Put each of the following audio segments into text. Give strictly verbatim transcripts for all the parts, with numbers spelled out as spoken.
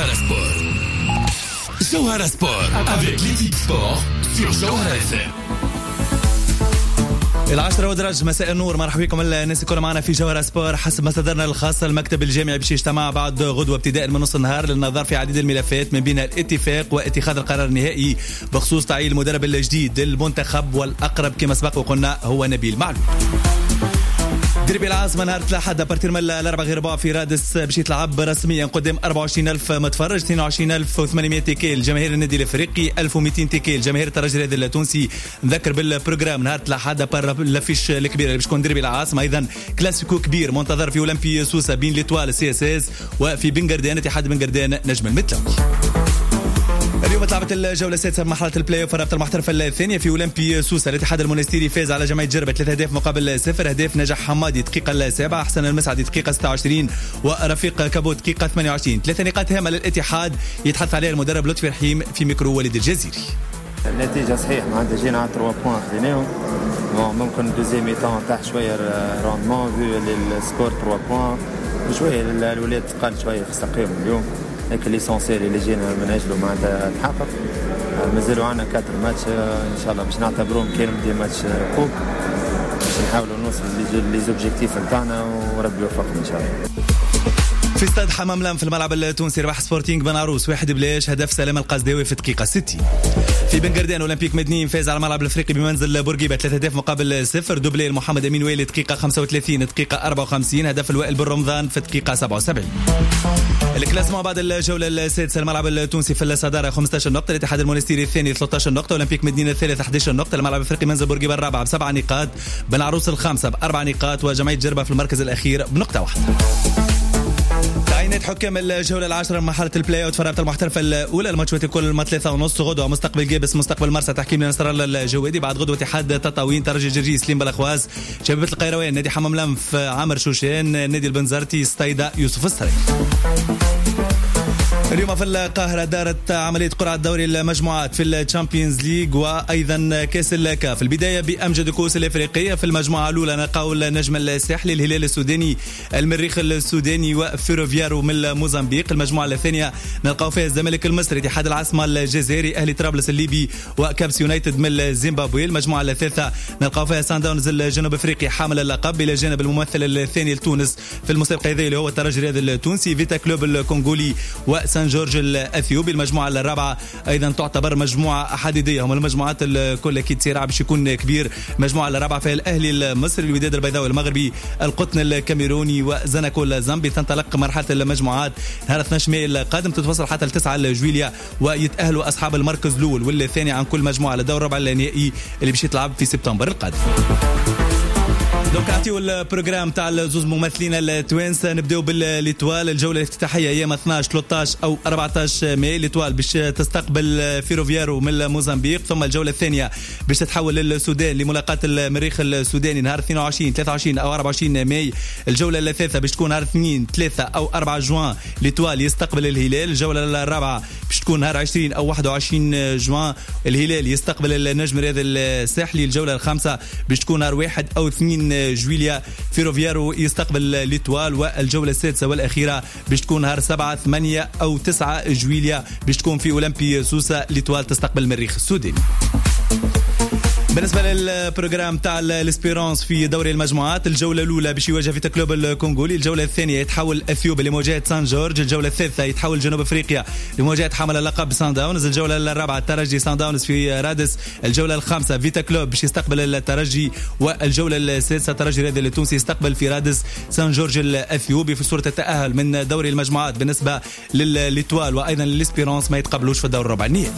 Jawhara Sport. Jawhara Sport avec l'équipe sport sur Jawhara إف إم. العشرة ودرج مساء النور، مرحبا بكم الناس الكل معنا في جوهرة سبور. حسب مصادرنا الخاصة المكتب الجامعي باش يجتمع بعد غدوة ابتداء من نص النهار للنظر في عديد الملفات من بين الاتفاق واتخاذ القرار النهائي بخصوص تعيين المدرب الجديد للمنتخب، والأقرب كما سبق وقلنا هو نبيل معلول. دربي العاصمة نهار الأحد بارتير من الأربع غير ربع في رادس باش يتلعب رسميا قدام أربعة وعشرين ألف متفرج، اثنين وعشرين ألف وثمانمائة تيكيل جماهير النادي الأفريقي، ألف ومئتين تيكيل جماهير الترجي الرياضي التونسي. نذكر بالبروجرام نهار الأحد بار لافيش الكبيرة اللي باش تكون دربي العاصمة، أيضا كلاسيكو كبير منتظر في أولمبي سوسة بين ليتوال سي اس اس وفي بنغردان اتحاد بنغردان نجم المتلوي. اليوم تلعبت الجولة السادسة بمرحلة البلاي اوف رابطة المحترفة الثانية في أولمبي سوسة. الاتحاد المونستيري فاز على جمعية جربة ثلاثة أهداف مقابل صفر. أهداف نجح حمادي دقيقة السابعة، حسن المسعدي دقيقة ستة وعشرين ورفيق كابو دقيقة ثمانية وعشرين. ثلاثة نقاط هامة للاتحاد يتحدث عليها المدرب لطفي رحيم في ميكرو وليد الجزيري. النتيجة صحيح معناتها جينا على ثلاثة بوان خذيناهم، ممكن دوزيام ميتان تحت شوية روندمون في السكور ثلاثة بوان شوية الولاد تقال شوية في ساقيهم اليوم، لكن ليسونسيال اللي جينا من أجله معناتها تحقق. مازالوا عنا كاتر ماتش إن شاء الله باش نعتبروهم كانوا دي ماتش كوب باش نحاولوا نوصل لي زوبجيكتيف نتاعنا وربي يوفقنا إن شاء الله. في استاد حمام لام في الملعب التونسي ربح سبورتينغ بن عروس واحد بلاش، هدف سلام القصداوي في دقيقة ستين. في بنغردان أولمبيك مدنين فاز على الملعب الأفريقي بمنزل بورقيبة ثلاثة أهداف مقابل صفر. دوبلي محمد أمين ويلي دقيقة خمسة وثلاثين دقيقة أربعة وخمسين، هدف الوائل بن رمضان في دقيقة سبعة وسبعين. الكلاسمون بعد الجولة السادسة الملعب التونسي في الصدارة خمسة عشر نقطة، الاتحاد المونستيري الثاني ثلاثة عشر نقطة، أولمبيك مدنين الثالث أحد عشر نقطة، الملعب الأفريقي منزل بورقيبة الرابعة بسبع نقاط، بن عروس الخامسة بأربع نقاط، وجمعية جربة في المركز الأخير بنقطة واحدة. تعيينات حكام الجولة العاشرة من مرحلة البلاي اوت في رابطة المحترفة الأولى، الماتشات الكل ما ثلاثة ونص. غدوة مستقبل جابس مستقبل مرسى تحكيم نصر الله الجوادي، بعد غدوة اتحاد تطاوين ترجي جرجي سليم بلخواز شبيبة القيروان نادي حمام لنف عامر شوشان نادي البنزرتي ستايدا يوسف السري. اليوم في القاهرة دارت عملية قرعة دوري المجموعات في الشامبيونز ليج وأيضا كأس الكاف. في البداية بأمجد الكؤوس الأفريقية. في المجموعة الأولى نلقاو النجم الساحلي الهلال السوداني المريخ السوداني وفيروفيارو من موزمبيق. المجموعة الثانية نلقاو فيها الزمالك المصري اتحاد العاصمة الجزائري أهلي طرابلس الليبي وكابس يونايتد من زيمبابوي. المجموعة الثالثة نلقاو فيها سان داونز الجنوب أفريقي حامل اللقب إلى جانب الممثل الثاني لتونس في المسابقة هذه اللي هو الترجي الرياضي التونسي فيتا كلوب الكونغولي وسان جورج الأثيوبي. المجموعة الرابعة أيضا تعتبر مجموعة حديدية، هم المجموعات الكل أكيد سرعة باش يكون كبير. المجموعة الرابعة فيها الأهلي المصري الوداد البيضاوي المغربي القطن الكاميروني وزناكو الزامبي. تنطلق مرحلة المجموعات نهار اثني عشر ماي القادم، تتوصل حتى التسعة جويليا ويتأهلوا أصحاب المركز الأول والثاني عن كل مجموعة لدور ربع النهائي اللي باش يتلعب في سبتمبر القادم. دونك نعطيو البروجرام تاع الزوز ممثلين التوانسه. نبداو بالليتوال. الجوله الافتتاحيه ايام اثني عشر ثلاثة عشر او أربعة عشر ماي. ليتوال باش تستقبل فيروفيارو من موزمبيق، ثم الجوله الثانيه باش تتحول للسودان لملاقاه المريخ السوداني نهار اثنين وعشرين ثلاثة وعشرين او أربعة وعشرين ماي. الجوله الثالثه باش تكون نهار اثنين ثلاثة او أربعة جوان ليتوال يستقبل الهلال. الجوله الرابعه باش تكون نهار عشرين او واحد وعشرين جوان الهلال يستقبل النجم الرياضي الساحلي. الجوله الخامسه باش تكون نهار واحد او اثنين جويليا فيروفيارو يستقبل ليتوال. والجولة السادسة والأخيرة باش تكون نهار سبعة ثمانية أو تسعة جويليا باش تكون في أولمبي سوسة ليتوال تستقبل المريخ السوداني. بالنسبة للبروجرام تاع الاسبيرانس في دوري المجموعات، الجولة الأولى باش يواجه فيتا كلوب الكونغولي، الجولة الثانية يتحول أثيوبيا لمواجهة سان جورج، الجولة الثالثة يتحول جنوب أفريقيا لمواجهة حامل اللقب سان داونز، الجولة الرابعة الترجي سان داونز في رادس، الجولة الخامسة فيتا كلوب باش يستقبل الترجي، والجولة السادسة الترجي الرياضي التونسي يستقبل في رادس سان جورج الأثيوبي. في صورة التأهل من دوري المجموعات بالنسبة للإيتوال وأيضا للإسبيرانس ما يتقبلوش في الدور الربع النهائي.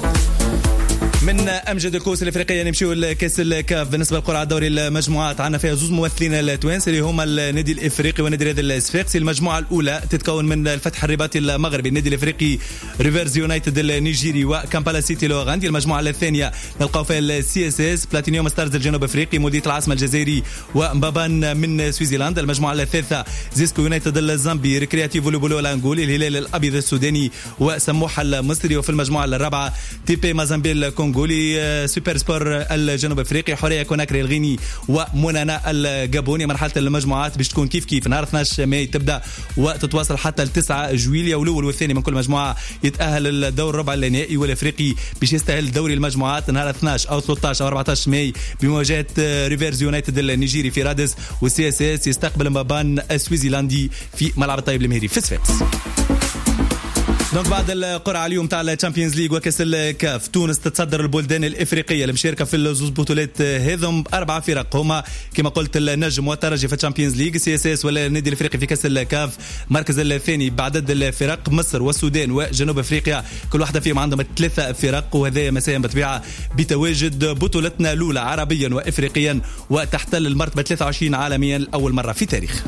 من أمجد الكؤوس الأفريقية نمشيو لكأس الكاف. بالنسبة لقرعة دوري المجموعات عندنا فيها زوج ممثلين التوانسة اللي هما النادي الإفريقي والنادي الرياضي الصفاقسي. المجموعة الأولى تتكون من الفتح الرباطي المغربي، النادي الإفريقي ريفيرز يونايتد النيجيري وكامبالا سيتي الأوغندي. المجموعة الثانية نلقاو فيها السي اس اس بلاتينيوم ستارز الجنوب أفريقي مولودية العاصمة الجزائري ومبابان من سويسرلاند. المجموعة الثالثة زيسكو يونايتد الزامبي ريكرياتيفو لوبولو الأنغولي الهلال الأبيض السوداني وسموحة المصري. وفي المجموعة الرابعة تيبي مازامبي الكونغو الكونغولي، سوبر سبور الجنوب افريقي، حوريه كوناكري الغيني ومونانا الجابوني. مرحله المجموعات باش تكون كيف كيف نهار اثني عشر ماي تبدا وتتواصل حتى ل تسعة جويليا، والاول والثاني من كل مجموعه يتاهل الدور الربع النهائي والافريقي باش يستاهل دوري المجموعات نهار اثني عشر او ثلاثة عشر او أربعة عشر ماي بمواجهه ريفيرز يونايتد النيجيري في رادس، والسي اس اس يستقبل مبان السويزيلاندي في ملعب الطيب المهري في صفاقس. دونك بعد القرعه اليوم تاع الشامبيونز ليغ وكاس الكاف، تونس تتصدر البلدان الافريقيه المشاركه في الزوز بطولات هذم اربع فرق هما كما قلت النجم والترجي في الشامبيونز ليغ، سي اس اس ولا النادي الافريقي في كاس الكاف. المركز الثاني بعدد الفرق مصر والسودان وجنوب افريقيا، كل واحده فيهم عندهم ثلاثه فرق، وهذا مساهم بطبيعه بتواجد بطولتنا الاولى عربيا وافريقيا وتحتل المرتبه ثلاثة وعشرين عالميا لاول مره في التاريخ.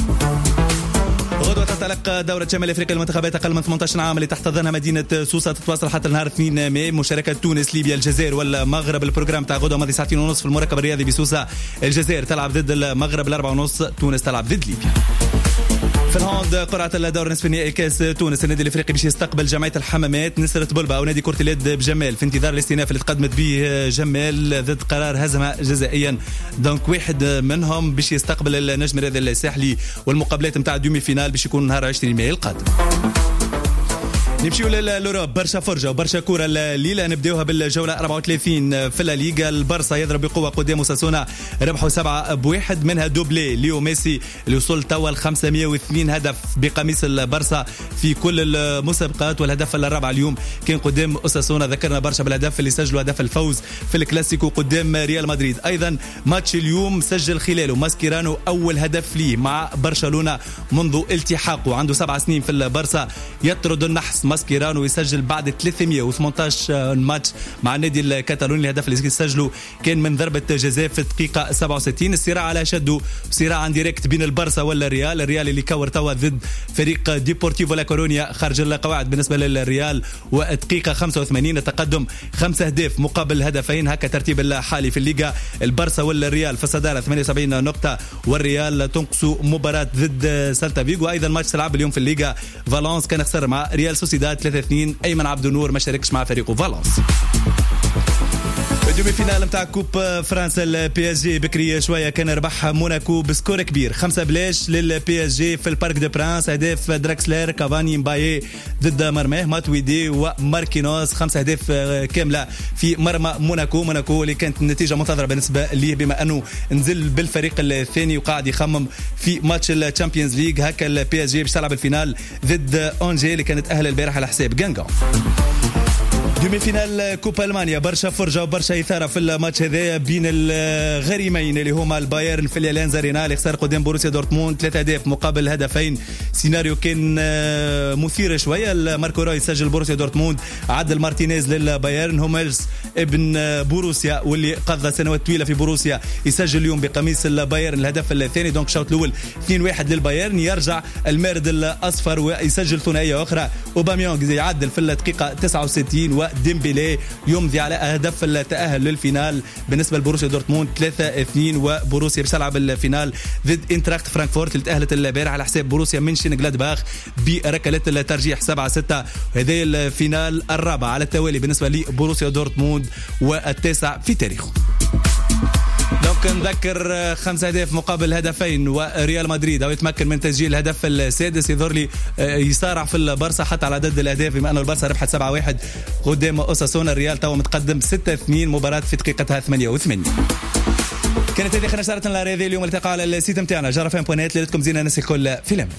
غدوة تتلقى دورة شمال افريقيا المنتخبات اقل من ثمانية عشر عام اللي تحتضنها مدينة سوسة، تتواصل حتى نهار اثنين ماي. مشاركة تونس، ليبيا، الجزائر والمغرب. البروجرام تاع غدوة ماضي ساعتين ونص في المركب الرياضي بسوسة. الجزائر تلعب ضد المغرب الأربعة ونص، تونس تلعب ضد ليبيا. في الهاند قرعة الدور نصف النهائي كاس تونس، النادي الافريقي باش يستقبل جمعية الحمامات نسرة بلبا او نادي كرة اليد بجمال في انتظار الاستئناف اللي تقدمت به جمال ضد قرار هزمها جزائيا. دونك واحد منهم باش يستقبل النجم الرياضي الساحلي، والمقابلات نتاع الدومي فينال باش يكون نهار عشرين ماي القادم. نمشيو للأوروب، برشا فرجة وبرشا كورة الليلة. نبداوها بالجولة أربعة وثلاثين في الليغا. البرصا يضرب بقوة قدام اوساسونا، ربحوا سبعة بواحد، منها دوبلي ليو ميسي اللي وصل توا ل خمسمائة واثنين هدف بقميص البرصا في كل المسابقات، والهدف الرابع اليوم كان قدام اوساسونا. ذكرنا برشا بالهدف اللي سجلوا هدف الفوز في الكلاسيكو قدام ريال مدريد. أيضا ماتش اليوم سجل خلاله ماسكيرانو أول هدف ليه مع برشلونة منذ التحاقه، عنده سبع سنين في البرصا. يطرد النحس ماسكيرانو يسجل بعد ثلاثمائة وثمانية عشر ماتش مع النادي الكتالوني. الهدف اللي سجله كان من ضربة جزاء في الدقيقة سبعة وستين. الصراع على شده صراع ديريكت بين البرصا والريال. الريال اللي كور توا ضد فريق ديبورتيفو لا كورونيا خارج القواعد بالنسبة للريال، والدقيقة خمسة وثمانين التقدم خمسة أهداف مقابل هدفين. هكا ترتيب الحالي في الليغا، البرصا والريال في الصدارة ثمانية وسبعين نقطة، والريال تنقص مباراة ضد سالتا فيغو. أيضا ماتش تلعب اليوم في الليغا، فالنس كان خسر مع ريال سوسيداد ثلاثة اثنين. أيمن عبد النور ما شاركش مع فريقه فالنس. الدومي فينال نتاع كوب فرنسا، البي اس جي بكري شويه كان ربح موناكو بسكور كبير خمسة بلاش للبي اس جي في البارك دو برانس. اهداف دراكسلر، كافاني، مبايي ضد مرماه، ماتويدي وماركينوس. خمسة اهداف كامله في مرمى موناكو. موناكو اللي كانت النتيجه منتظره بالنسبه ليه بما انه نزل بالفريق الثاني وقاعد يخمم في ماتش الشامبيونز ليغ. هكا البي اس جي باش تلعب الفينال ضد اونجي اللي كانت اهل البارح على حساب غانغون. دومي فينال كوب ألمانيا، برشا فرجة وبرشا إثارة في الماتش هذا بين الغريمين اللي هما البايرن في اليانز أرينا اللي خسر قدام بوروسيا دورتموند ثلاثة أهداف مقابل هدفين. سيناريو كان مثير شوية. ماركو رويس سجل بوروسيا دورتموند، عدل مارتينيز للبايرن. هوملز ابن بوروسيا واللي قضى سنوات طويلة في بوروسيا يسجل اليوم بقميص البايرن الهدف الثاني. دونك الشوط الأول اثنين واحد للبايرن. يرجع المارد الأصفر ويسجل ثنائية أخرى. أوباميانغ يعدل في الدقيقة تسعة وستين، و ديمبيلي يمضي على هدف التأهل للفينال بالنسبة لبوروسيا دورتموند ثلاثة اثنين. وبوروسيا بتلعب الفينال ضد انتراخت فرانكفورت اللي تأهلت البارح على حساب بوروسيا منشن جلادباخ بركلات الترجيح سبعة ستة. هذا الفينال الرابع على التوالي بالنسبة لبوروسيا دورتموند والتاسع في تاريخه. دونك نذكر خمسة أهداف مقابل هدفين، وريال مدريد أو يتمكن من تسجيل الهدف السادس. يظهر لي يسارع في البرصا حتى على عدد الأهداف بما أن البرصا ربحت سبعة واحد قدام أوساسونا. الريال توا متقدم ستة اثنين، مباراة في دقيقتها ثمانية وثمانين. كانت هذه خلينا نشارتنا الرياضية اليوم. التقى على السيت متاعنا جرفان بوينات. ليلتكم زينة، ناس الكل في الأمان.